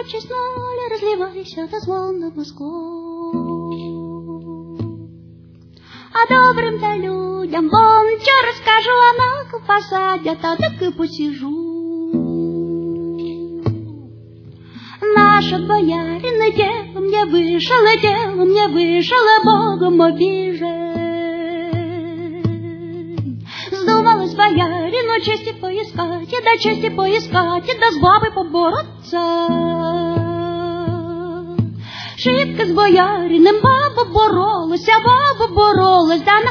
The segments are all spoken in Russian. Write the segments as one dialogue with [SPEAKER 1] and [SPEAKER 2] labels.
[SPEAKER 1] почесть ноль, разливайся до звона мозгов. А добрым-то людям вон что расскажу, а на посадят, а так и посижу. Наша боярина дело мне вышла, дело мне вышло, Богом обижен. Вздумалась боярину чести поискать, и до чести поискать, и до с бабой побороться. Шибко с боярином баба боролась, а баба боролась, да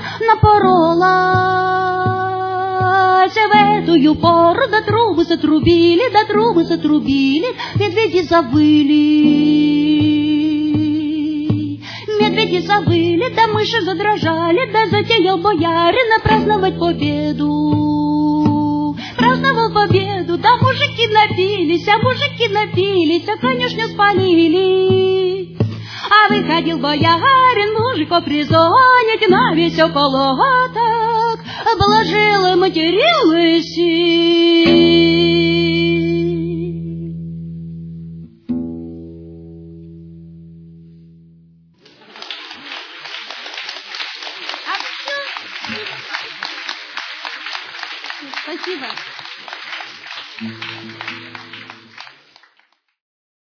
[SPEAKER 1] напоролась. В эту пору до трубы затрубили, до трубы затрубили, медведи завыли. Медведи завыли, да мыши задрожали, да затеял боярина праздновать победу. Праздновал победу, да мужики напились, а конюшню спалили. А выходил боярин, мужиков резонить, на весь околоток обложил и материлась. Спасибо.